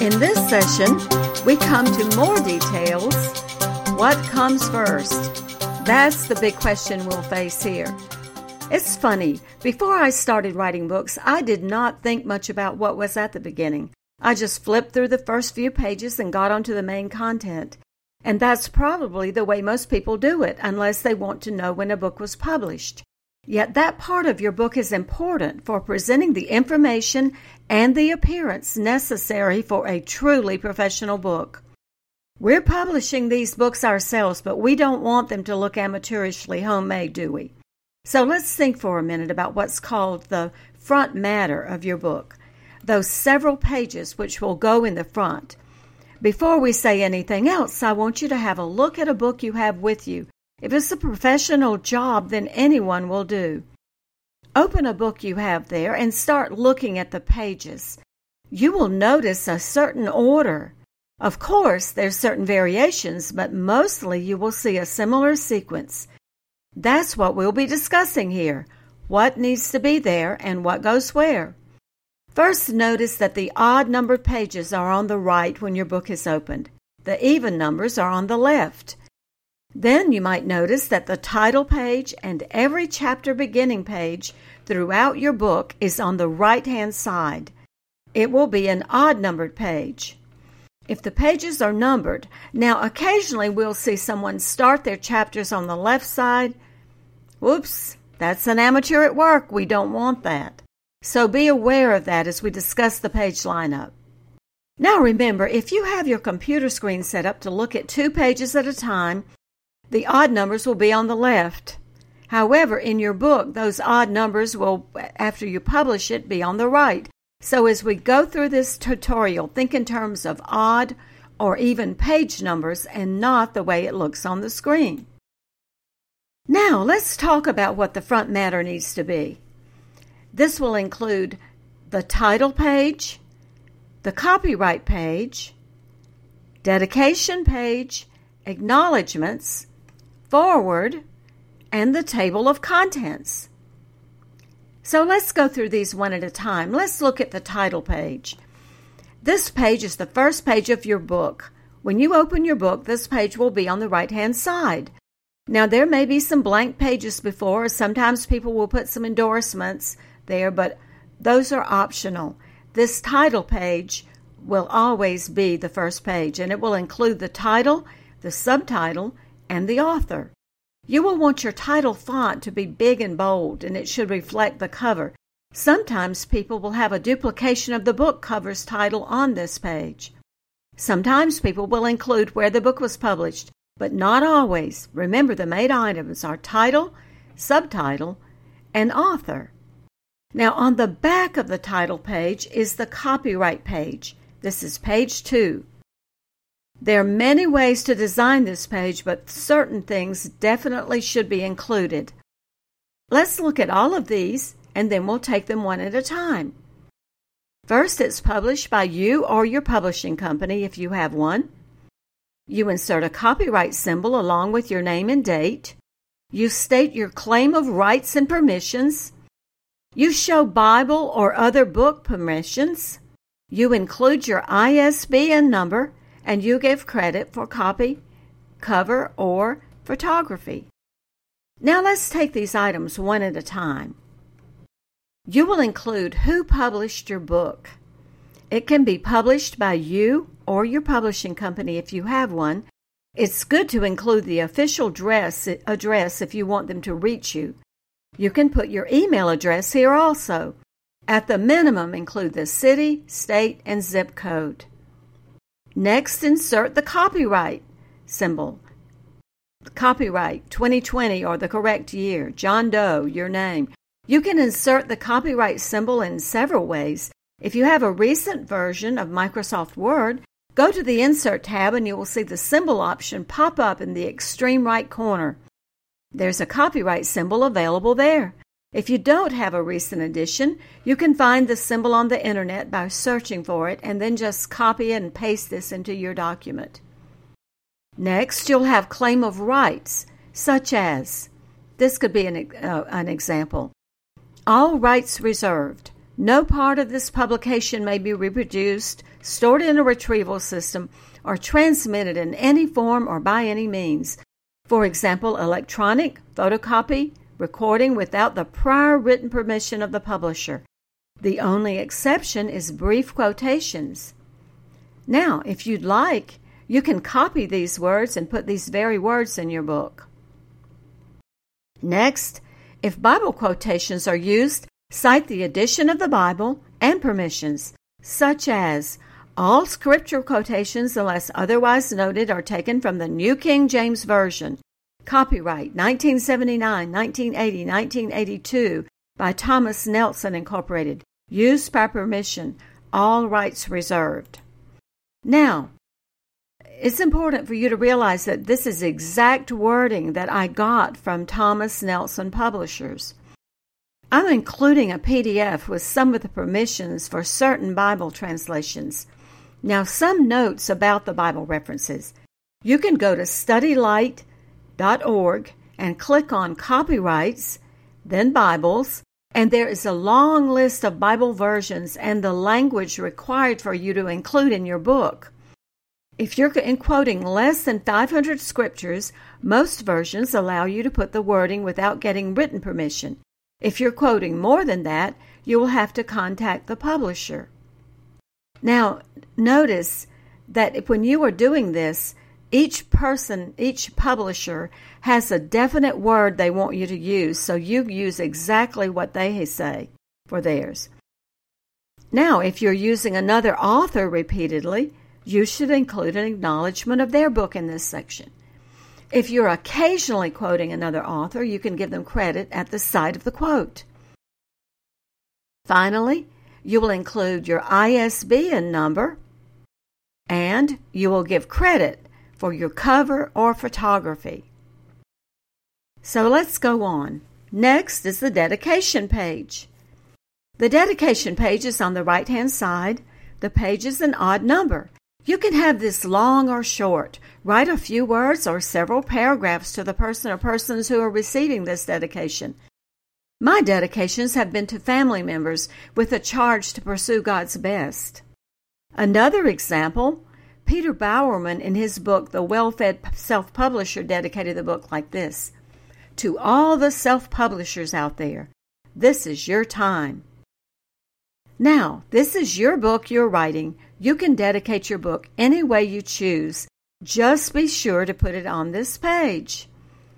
In this session, we come to more details. What comes first? That's the big question we'll face here. It's funny, before I started writing books, I did not think much about what was at the beginning. I just flipped through the first few pages and got onto the main content. And that's probably the way most people do it, unless they want to know when a book was published. Yet that part of your book is important for presenting the information and the appearance necessary for a truly professional book. We're publishing these books ourselves, but we don't want them to look amateurishly homemade, do we? So let's think for a minute about what's called the front matter of your book, those several pages which will go in the front. Before we say anything else, I want you to have a look at a book you have with you. If it's a professional job, then anyone will do. Open a book you have there and start looking at the pages. You will notice a certain order. Of course, there's certain variations, but mostly you will see a similar sequence. That's what we'll be discussing here. What needs to be there and what goes where. First, notice that the odd-numbered pages are on the right when your book is opened. The even numbers are on the left. Then you might notice that the title page and every chapter beginning page throughout your book is on the right-hand side. It will be an odd-numbered page. If the pages are numbered, now occasionally we'll see someone start their chapters on the left side. Whoops, that's an amateur at work. We don't want that. So be aware of that as we discuss the page lineup. Now remember, if you have your computer screen set up to look at 2 pages at a time, the odd numbers will be on the left. However, in your book, those odd numbers will, after you publish it, be on the right. So as we go through this tutorial, think in terms of odd or even page numbers and not the way it looks on the screen. Now, let's talk about what the front matter needs to be. This will include the title page, the copyright page, dedication page, acknowledgments, forward, and the table of contents. So let's go through these one at a time. Let's look at the title page. This page is the first page of your book. When you open your book, this page will be on the right-hand side. Now, there may be some blank pages before. Sometimes people will put some endorsements there, but those are optional. This title page will always be the first page, and it will include the title, the subtitle, and the author. You will want your title font to be big and bold, and it should reflect the cover. Sometimes people will have a duplication of the book cover's title on this page. Sometimes people will include where the book was published, but not always. Remember, the main items are title, subtitle, and author. Now, on the back of the title page is the copyright page. This is page 2. There are many ways to design this page, but certain things definitely should be included. Let's look at all of these, and then we'll take them one at a time. First, it's published by you or your publishing company if you have one. You insert a copyright symbol along with your name and date. You state your claim of rights and permissions. You show Bible or other book permissions. You include your ISBN number, and you give credit for copy, cover, or photography. Now let's take these items one at a time. You will include who published your book. It can be published by you or your publishing company if you have one. It's good to include the official address if you want them to reach you. You can put your email address here also. At the minimum, include the city, state, and zip code. Next, insert the copyright symbol. Copyright 2020 or the correct year. John Doe, your name. You can insert the copyright symbol in several ways. If you have a recent version of Microsoft Word, go to the Insert tab and you will see the symbol option pop up in the extreme right corner. There's a copyright symbol available there. If you don't have a recent edition, you can find the symbol on the internet by searching for it and then just copy and paste this into your document. Next, you'll have claim of rights, such as, this could be an example, all rights reserved. No part of this publication may be reproduced, stored in a retrieval system, or transmitted in any form or by any means. For example, electronic, photocopy, recording without the prior written permission of the publisher. The only exception is brief quotations. Now, if you'd like, you can copy these words and put these very words in your book. Next, if Bible quotations are used, cite the edition of the Bible and permissions, such as all scripture quotations, unless otherwise noted, are taken from the New King James Version. Copyright 1979, 1980, 1982 by Thomas Nelson Incorporated. Used by permission. All rights reserved. Now, it's important for you to realize that this is exact wording that I got from Thomas Nelson Publishers. I'm including a PDF with some of the permissions for certain Bible translations. Now, some notes about the Bible references. You can go to studylight.org and click on Copyrights, then Bibles, and there is a long list of Bible versions and the language required for you to include in your book. If you're quoting less than 500 scriptures, most versions allow you to put the wording without getting written permission. If you're quoting more than that, you will have to contact the publisher. Now, notice that when you are doing this, each publisher has a definite word they want you to use, so you use exactly what they say for theirs. Now, if you're using another author repeatedly, you should include an acknowledgement of their book in this section. If you're occasionally quoting another author, you can give them credit at the site of the quote. Finally, you will include your ISBN number, and you will give credit for your cover or photography. So let's go on. Next is the dedication page. The dedication page is on the right-hand side. The page is an odd number. You can have this long or short. Write a few words or several paragraphs to the person or persons who are receiving this dedication. My dedications have been to family members with a charge to pursue God's best. Another example, Peter Bowerman in his book, The Well-Fed Self-Publisher, dedicated the book like this: to all the self-publishers out there, this is your time. Now, this is your book you're writing. You can dedicate your book any way you choose. Just be sure to put it on this page.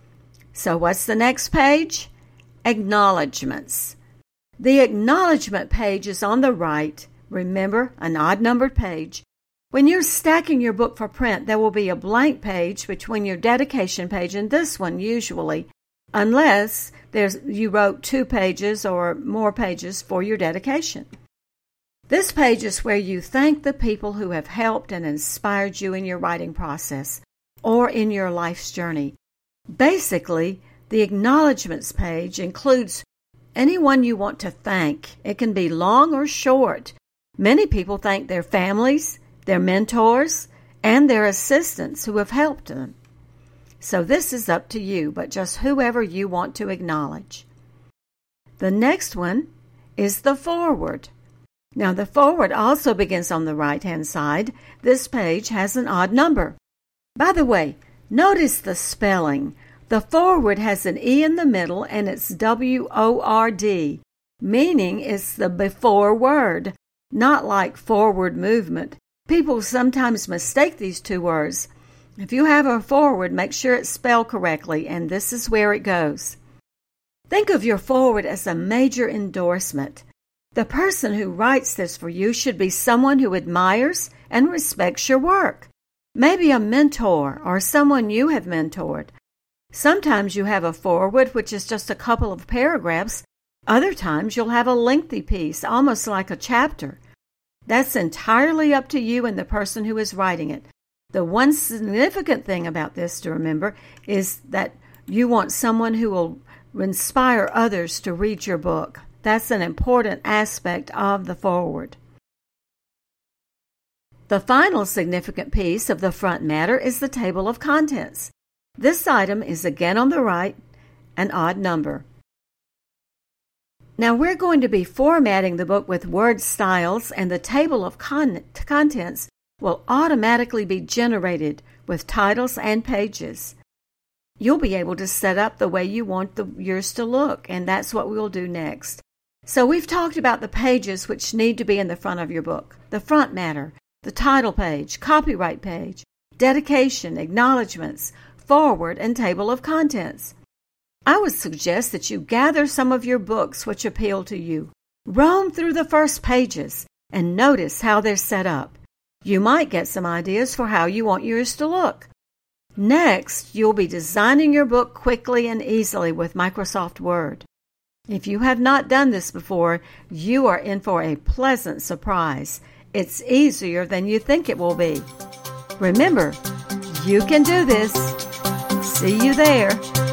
So what's the next page? Acknowledgements. The acknowledgement page is on the right. Remember, an odd-numbered page. When you're stacking your book for print, there will be a blank page between your dedication page and this one, usually, unless you wrote 2 pages or more pages for your dedication. This page is where you thank the people who have helped and inspired you in your writing process or in your life's journey. Basically, the acknowledgments page includes anyone you want to thank. It can be long or short. Many people thank their families, their mentors, and their assistants who have helped them. So this is up to you, but just whoever you want to acknowledge. The next one is the foreword. Now, the foreword also begins on the right-hand side. This page has an odd number. By the way, notice the spelling. The foreword has an E in the middle, and it's W-O-R-D, meaning it's the before word, not like forward movement. People sometimes mistake these two words. If you have a foreword, make sure it's spelled correctly, and this is where it goes. Think of your foreword as a major endorsement. The person who writes this for you should be someone who admires and respects your work. Maybe a mentor or someone you have mentored. Sometimes you have a foreword which is just a couple of paragraphs. Other times you'll have a lengthy piece, almost like a chapter. That's entirely up to you and the person who is writing it. The one significant thing about this to remember is that you want someone who will inspire others to read your book. That's an important aspect of the foreword. The final significant piece of the front matter is the table of contents. This item is again on the right, an odd number. Now we're going to be formatting the book with word styles, and the table of contents will automatically be generated with titles and pages. You'll be able to set up the way you want yours to look, and that's what we'll do next. So we've talked about the pages which need to be in the front of your book: the front matter, the title page, copyright page, dedication, acknowledgments, forward, and table of contents. I would suggest that you gather some of your books which appeal to you. Roam through the first pages and notice how they're set up. You might get some ideas for how you want yours to look. Next, you'll be designing your book quickly and easily with Microsoft Word. If you have not done this before, you are in for a pleasant surprise. It's easier than you think it will be. Remember, you can do this. See you there.